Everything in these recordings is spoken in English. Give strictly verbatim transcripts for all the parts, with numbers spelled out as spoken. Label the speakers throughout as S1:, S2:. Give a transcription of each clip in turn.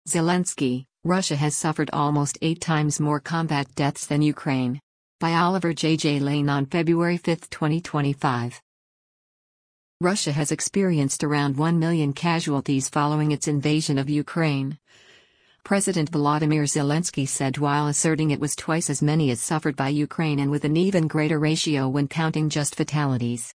S1: Zelensky, Russia has suffered almost eight times more combat deaths than Ukraine. By Oliver J. J. Lane on February fifth, twenty twenty-five. Russia has experienced around one million casualties following its invasion of Ukraine. President Volodymyr Zelensky said while asserting it was twice as many as suffered by Ukraine and with an even greater ratio when counting just fatalities.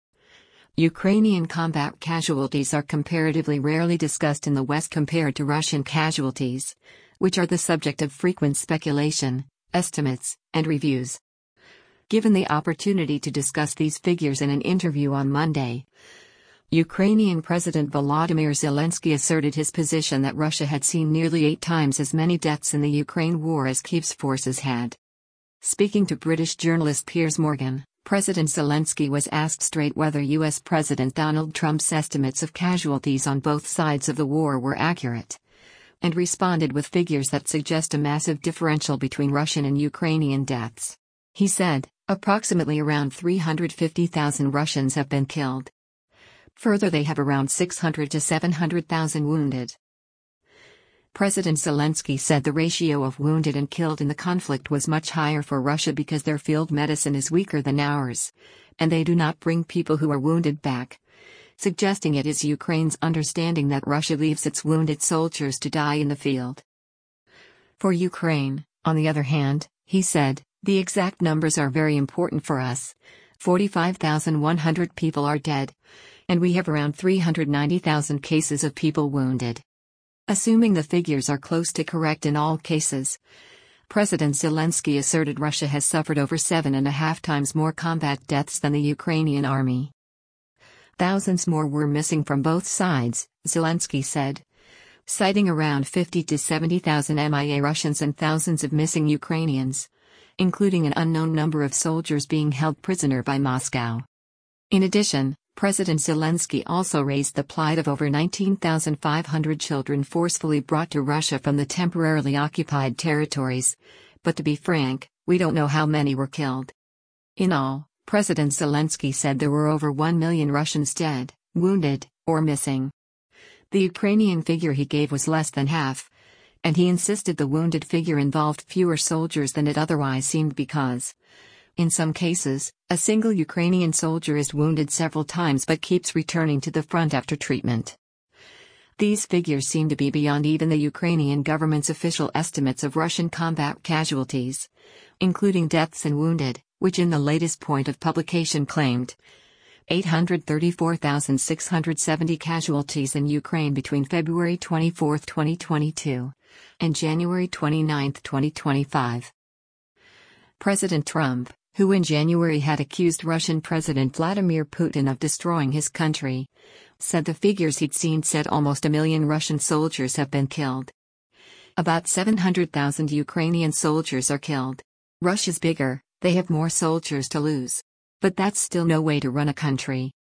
S1: Ukrainian combat casualties are comparatively rarely discussed in the West compared to Russian casualties, which are the subject of frequent speculation, estimates, and reviews. Given the opportunity to discuss these figures in an interview on Monday, Ukrainian President Volodymyr Zelensky asserted his position that Russia had seen nearly eight times as many deaths in the Ukraine war as Kyiv's forces had. Speaking to British journalist Piers Morgan, President Zelensky was asked straight whether U S President Donald Trump's estimates of casualties on both sides of the war were accurate, and responded with figures that suggest a massive differential between Russian and Ukrainian deaths. He said, approximately around three hundred fifty thousand Russians have been killed. Further, they have around six hundred to seven hundred thousand wounded. President Zelensky said the ratio of wounded and killed in the conflict was much higher for Russia because their field medicine is weaker than ours, and they do not bring people who are wounded back, suggesting it is Ukraine's understanding that Russia leaves its wounded soldiers to die in the field. For Ukraine, on the other hand, he said, the exact numbers are very important for us. forty-five thousand one hundred people are dead, and we have around three hundred ninety thousand cases of people wounded. Assuming the figures are close to correct in all cases, President Zelensky asserted Russia has suffered over seven and a half times more combat deaths than the Ukrainian army. Thousands more were missing from both sides, Zelensky said, citing around fifty to seventy thousand M I A Russians and thousands of missing Ukrainians, including an unknown number of soldiers being held prisoner by Moscow. In addition, President Zelensky also raised the plight of over nineteen thousand five hundred children forcefully brought to Russia from the temporarily occupied territories, but to be frank, we don't know how many were killed. In all, President Zelensky said there were over one million Russians dead, wounded, or missing. The Ukrainian figure he gave was less than half, and he insisted the wounded figure involved fewer soldiers than it otherwise seemed because, in some cases, a single Ukrainian soldier is wounded several times but keeps returning to the front after treatment. These figures seem to be beyond even the Ukrainian government's official estimates of Russian combat casualties, including deaths and wounded, which in the latest point of publication claimed eight hundred thirty-four thousand six hundred seventy casualties in Ukraine between February twenty-fourth, twenty twenty-two, and January twenty-ninth, twenty twenty-five. President Trump, who in January had accused Russian President Vladimir Putin of destroying his country, said the figures he'd seen said almost a million Russian soldiers have been killed. About seven hundred thousand Ukrainian soldiers are killed. Russia's bigger, they have more soldiers to lose. But that's still no way to run a country.